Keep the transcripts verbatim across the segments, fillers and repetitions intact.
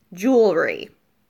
Jewelry.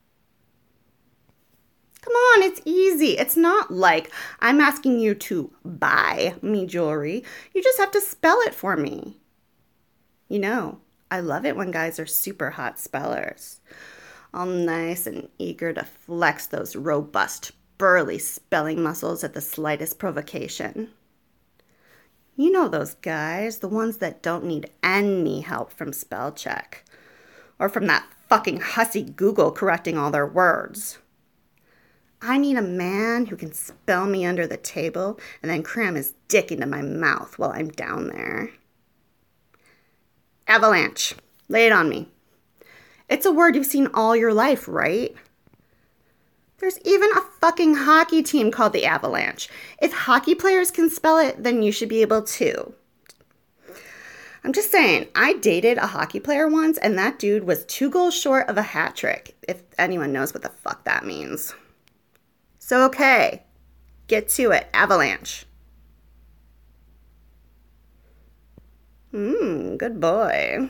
Come on, it's easy. It's not like I'm asking you to buy me jewelry. You just have to spell it for me. You know, I love it when guys are super hot spellers. All nice and eager to flex those robust, burly spelling muscles at the slightest provocation. You know those guys, the ones that don't need any help from spell check. Or from that fucking hussy Google correcting all their words. I need a man who can spell me under the table and then cram his dick into my mouth while I'm down there. Avalanche. Lay it on me. It's a word you've seen all your life, right? There's even a fucking hockey team called the Avalanche. If hockey players can spell it, then you should be able to. I'm just saying, I dated a hockey player once, and that dude was two goals short of a hat trick, if anyone knows what the fuck that means. So, okay, get to it, Avalanche. Mmm, good boy.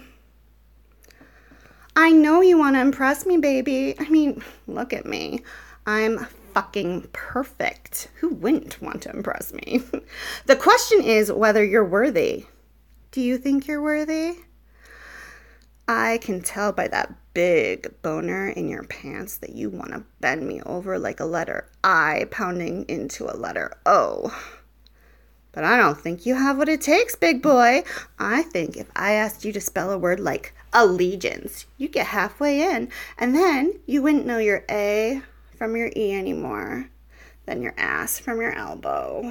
I know you want to impress me, baby. I mean, look at me. I'm fucking perfect. Who wouldn't want to impress me? The question is whether you're worthy. Do you think you're worthy? I can tell by that big boner in your pants that you want to bend me over like a letter I pounding into a letter O. But I don't think you have what it takes, big boy. I think if I asked you to spell a word like allegiance, you'd get halfway in, and then you wouldn't know your A from your E anymore, then your ass from your elbow.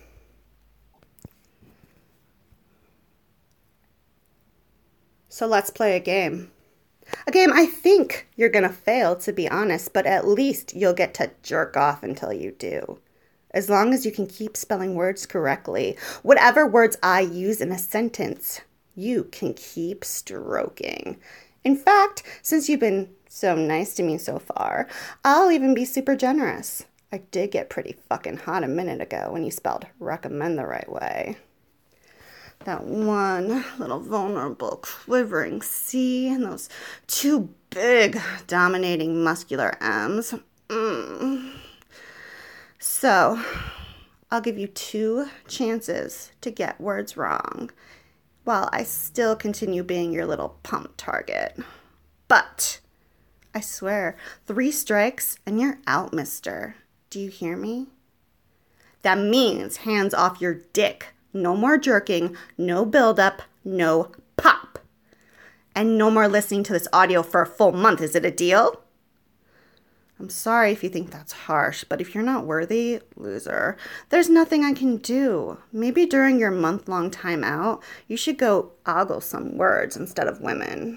So let's play a game. A game I think you're gonna fail, to be honest, but at least you'll get to jerk off until you do. As long as you can keep spelling words correctly, whatever words I use in a sentence, you can keep stroking. In fact, since you've been so nice to me so far, I'll even be super generous. I did get pretty fucking hot a minute ago when you spelled recommend the right way. That one little vulnerable, quivering C and those two big, dominating, muscular M's. Mm. So, I'll give you two chances to get words wrong while I still continue being your little pump target. But, I swear, three strikes and you're out, mister. Do you hear me? That means hands off your dick. No more jerking, no buildup, no pop. And no more listening to this audio for a full month. Is it a deal? I'm sorry if you think that's harsh, but if you're not worthy, loser, there's nothing I can do. Maybe during your month-long time out, you should go ogle some words instead of women.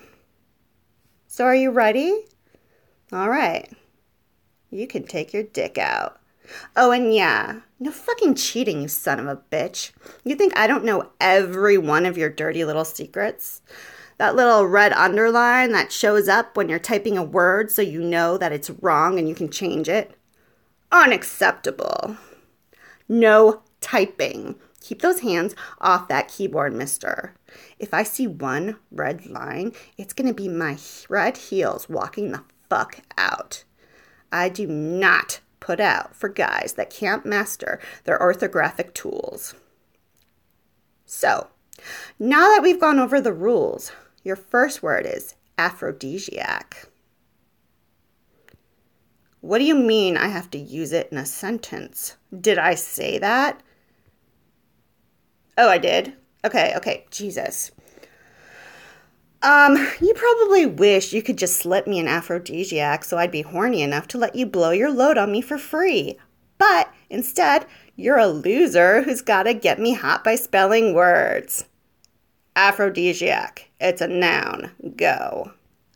So are you ready? All right. You can take your dick out. Oh, and yeah, no fucking cheating, you son of a bitch. You think I don't know every one of your dirty little secrets? That little red underline that shows up when you're typing a word so you know that it's wrong and you can change it? Unacceptable. No typing. Keep those hands off that keyboard, mister. If I see one red line, it's going to be my red heels walking the fuck out. I do not put out for guys that can't master their orthographic tools. So, now that we've gone over the rules, your first word is aphrodisiac. What do you mean I have to use it in a sentence? Did I say that? Oh, I did? Okay, okay, Jesus. Um, you probably wish you could just slip me an aphrodisiac so I'd be horny enough to let you blow your load on me for free. But instead, you're a loser who's gotta get me hot by spelling words. Aphrodisiac. It's a noun. Go.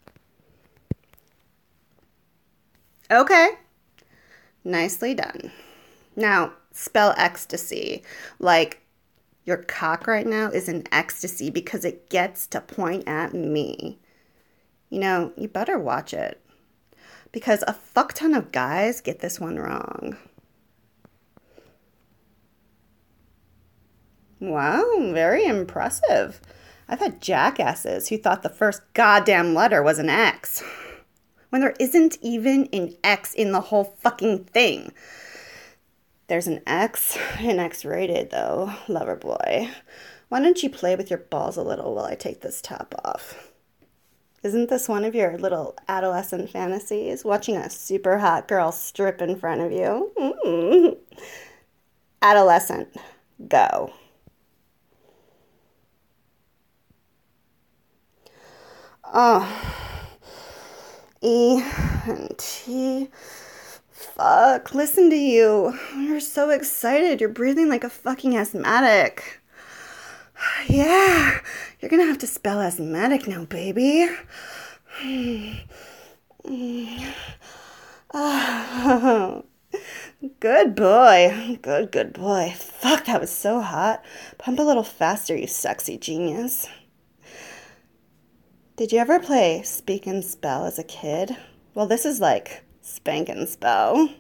Okay. Nicely done. Now, spell ecstasy. Like, your cock right now is in ecstasy because it gets to point at me. You know, you better watch it. Because a fuck ton of guys get this one wrong. Wow, very impressive. I've had jackasses who thought the first goddamn letter was an X. when there isn't even an X in the whole fucking thing. There's an X, an X-rated though, lover boy. Why don't you play with your balls a little while I take this top off? Isn't this one of your little adolescent fantasies? Watching a super hot girl strip in front of you? Mm-hmm. Adolescent, go. Oh, E and T. Fuck, listen to you. You're so excited. You're breathing like a fucking asthmatic. Yeah, you're gonna have to spell asthmatic now, baby. Oh, good boy. Good, good boy. Fuck, that was so hot. Pump a little faster, you sexy genius. Did you ever play Speak and Spell as a kid? Well, this is like Spank and Spell.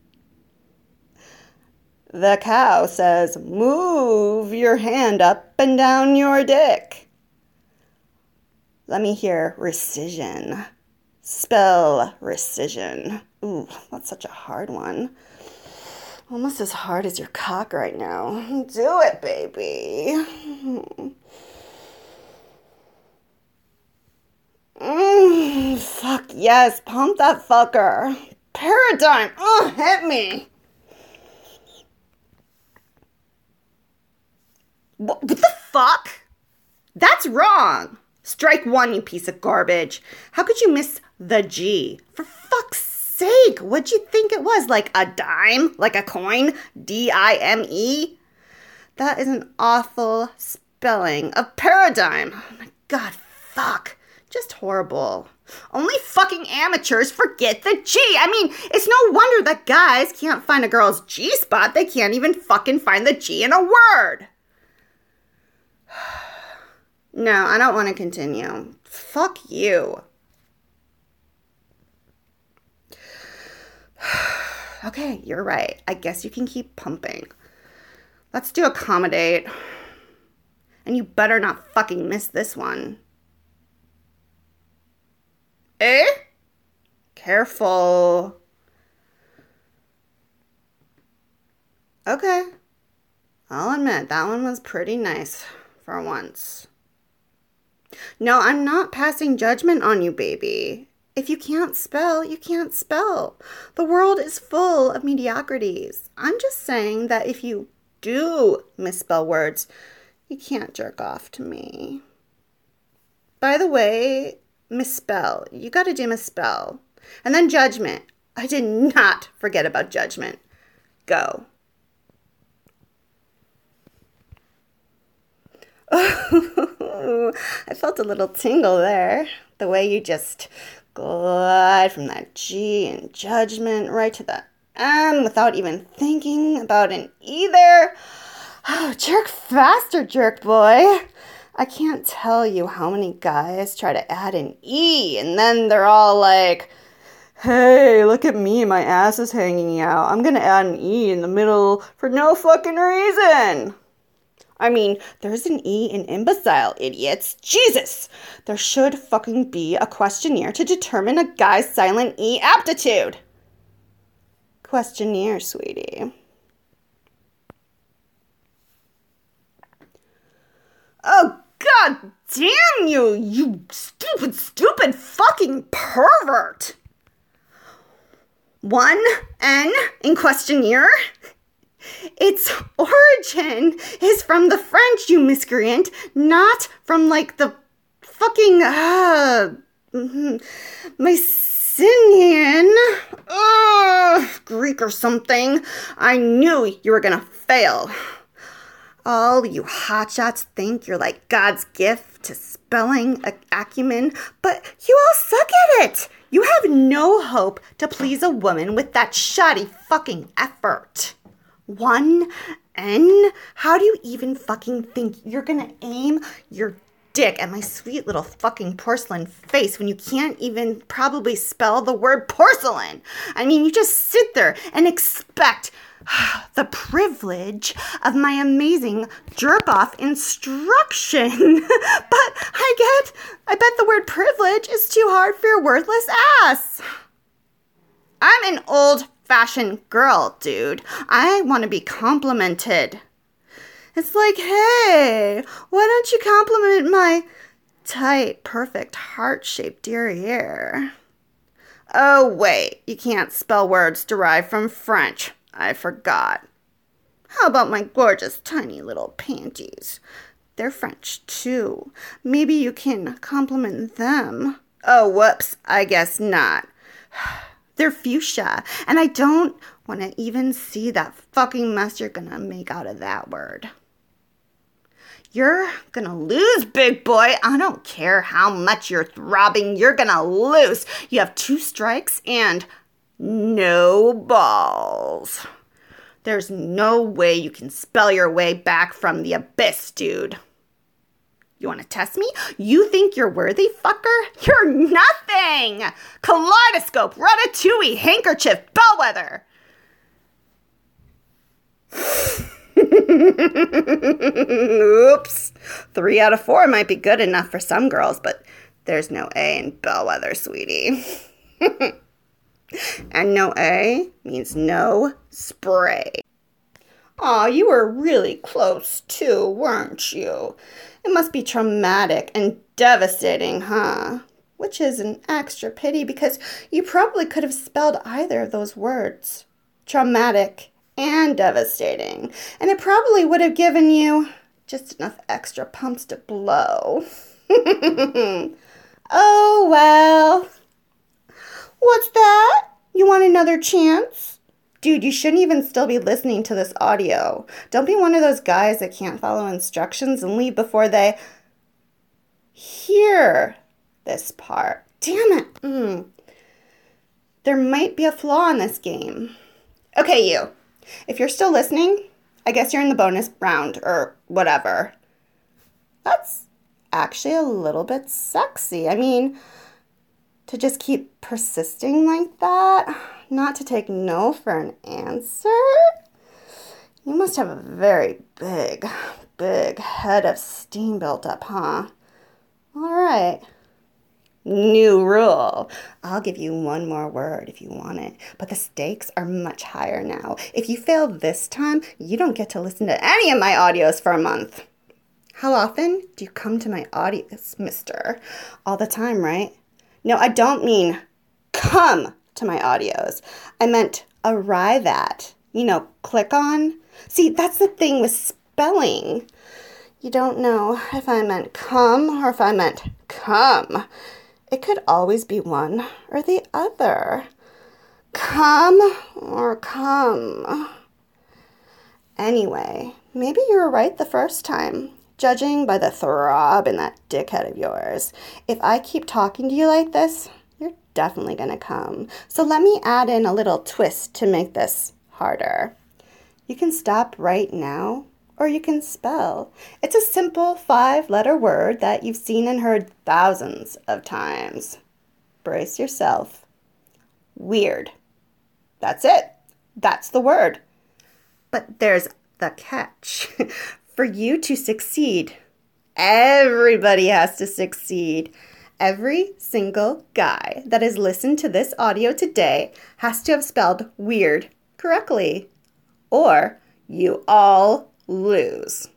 The cow says, move your hand up and down your dick. Let me hear rescission. Spell rescission. Ooh, that's such a hard one. Almost as hard as your cock right now. Do it, baby. Mm, fuck yes, pump that fucker. Paradigm, oh, hit me. What, what the fuck? That's wrong. Strike one, you piece of garbage. How could you miss the G? For fuck's sake, what'd you think it was? Like a dime? Like a coin? D I M E? That is an awful spelling of paradigm. Oh my god, fuck. Just horrible. Only fucking amateurs forget the G. I mean, it's no wonder that guys can't find a girl's G-spot. They can't even fucking find the G in a word. No, I don't want to continue. Fuck you. Okay, you're right. I guess you can keep pumping. Let's do accommodate. And you better not fucking miss this one. Eh? Careful. Okay. I'll admit, that one was pretty nice for once. No, I'm not passing judgment on you, baby. If you can't spell, you can't spell. The world is full of mediocrities. I'm just saying that if you do misspell words, you can't jerk off to me. By the way, misspell. You gotta do misspell. And then judgment. I did not forget about judgment. Go. Oh, I felt a little tingle there. The way you just glide from that G in judgment right to the M without even thinking about an either. Oh, jerk faster, jerk boy. I can't tell you how many guys try to add an E and then they're all like, hey, look at me, my ass is hanging out. I'm gonna add an E in the middle for no fucking reason. I mean, there's an E in imbecile, idiots. Jesus! There should fucking be a questionnaire to determine a guy's silent E aptitude. Questionnaire, sweetie. Oh, god damn you, you stupid, stupid fucking pervert! One N in questionnaire? Its origin is from the French, you miscreant, not from, like, the fucking, uh, Mycenaean, uh, Greek or something. I knew you were gonna fail. All you hotshots think you're like God's gift to spelling acumen, but you all suck at it. You have no hope to please a woman with that shoddy fucking effort. One N? How do you even fucking think you're gonna aim your dick at my sweet little fucking porcelain face when you can't even probably spell the word porcelain? I mean, you just sit there and expect the privilege of my amazing jerk-off instruction. But I get, I bet the word privilege is too hard for your worthless ass. I'm an old-fashioned girl, dude. I want to be complimented. It's like, hey, why don't you compliment my tight, perfect, heart-shaped derriere? Oh, wait, you can't spell words derived from French. I forgot. How about my gorgeous, tiny little panties? They're French, too. Maybe you can compliment them. Oh, whoops, I guess not. They're fuchsia, and I don't want to even see that fucking mess you're gonna make out of that word. You're gonna lose, big boy. I don't care how much you're throbbing. You're gonna lose. You have two strikes and no balls. There's no way you can spell your way back from the abyss, dude. You want to test me? You think you're worthy, fucker? You're nothing! Kaleidoscope, ratatouille, handkerchief, bellwether. Oops. Three out of four might be good enough for some girls, but there's no A in bellwether, sweetie. And no A means no spray. Aw, you were really close too, weren't you? It must be traumatic and devastating, huh? Which is an extra pity because you probably could have spelled either of those words. Traumatic and devastating. And it probably would have given you just enough extra pumps to blow. Oh, well. What's that? You want another chance? Dude, you shouldn't even still be listening to this audio. Don't be one of those guys that can't follow instructions and leave before they hear this part. Damn it. Mm. There might be a flaw in this game. Okay, you. If you're still listening, I guess you're in the bonus round or whatever. That's actually a little bit sexy. I mean, to just keep persisting like that, not to take no for an answer? You must have a very big, big head of steam built up, huh? All right. New rule. I'll give you one more word if you want it, but the stakes are much higher now. If you fail this time, you don't get to listen to any of my audios for a month. How often do you come to my audios, mister? All the time, right? No, I don't mean come to my audios. I meant arrive at. You know, click on. See, that's the thing with spelling. You don't know if I meant come or if I meant come. It could always be one or the other. Come or come. Anyway, maybe you were right the first time, judging by the throb in that dickhead of yours. If I keep talking to you like this, you're definitely gonna come. So let me add in a little twist to make this harder. You can stop right now, or you can spell. It's a simple five-letter word that you've seen and heard thousands of times. Brace yourself. Weird. That's it. That's the word. But there's the catch. For you to succeed, everybody has to succeed. Every single guy that has listened to this audio today has to have spelled weird correctly, or you all lose.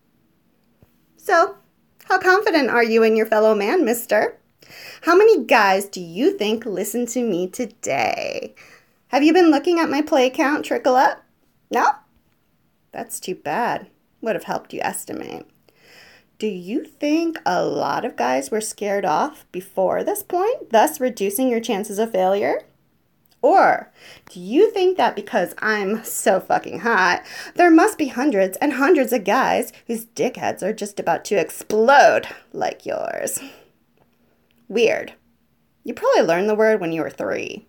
So, how confident are you in your fellow man, mister? How many guys do you think listen to me today? Have you been looking at my play count trickle up? No? That's too bad. Would have helped you estimate. Do you think a lot of guys were scared off before this point, thus reducing your chances of failure? Or do you think that because I'm so fucking hot, there must be hundreds and hundreds of guys whose dickheads are just about to explode like yours? Weird. You probably learned the word when you were three.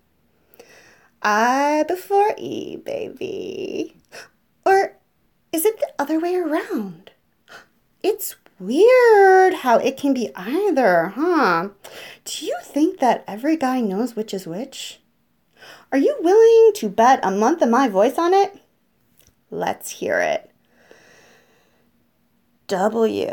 I before E, baby. Or is it the other way around? It's weird how it can be either, huh? Do you think that every guy knows which is which? Are you willing to bet a month of my voice on it? Let's hear it. W.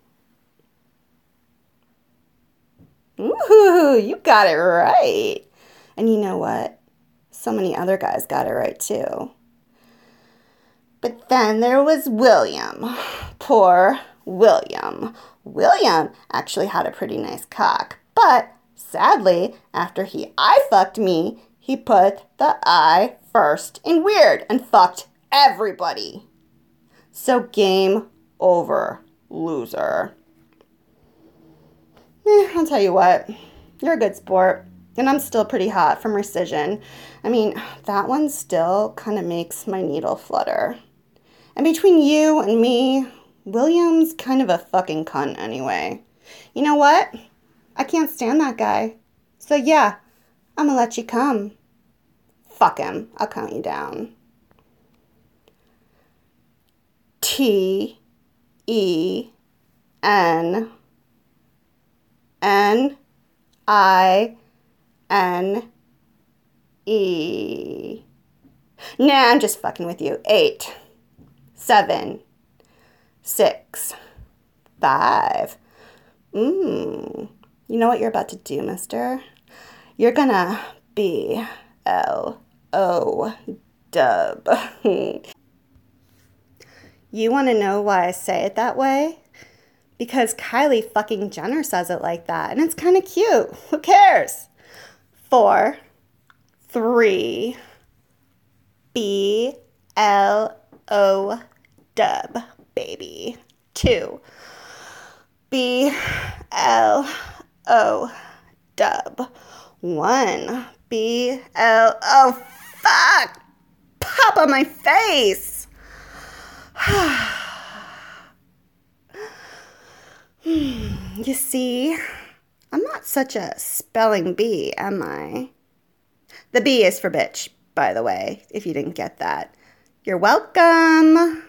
Ooh, you got it right. And you know what? So many other guys got it right too. But then there was William. Poor William. William actually had a pretty nice cock. But sadly, after he eye fucked me, he put the I first in weird and fucked everybody. So game over, loser. Eh, I'll tell you what, you're a good sport. And I'm still pretty hot from rescission. I mean, that one still kind of makes my needle flutter. And between you and me, William's kind of a fucking cunt anyway. You know what? I can't stand that guy. So yeah, I'm gonna let you come. Fuck him. I'll count you down. T E N N I N E. Nah, I'm just fucking with you. Eight, seven, six, five. Mmm. You know what you're about to do, mister? You're gonna B L O dub. You want to know why I say it that way? Because Kylie fucking Jenner says it like that, and it's kind of cute. Who cares? Four, three, B L O dub, baby. Two, B L O dub. One, B L O. Fuck! Pop on my face! You see, I'm not such a spelling bee, am I? The B is for bitch, by the way, if you didn't get that. You're welcome.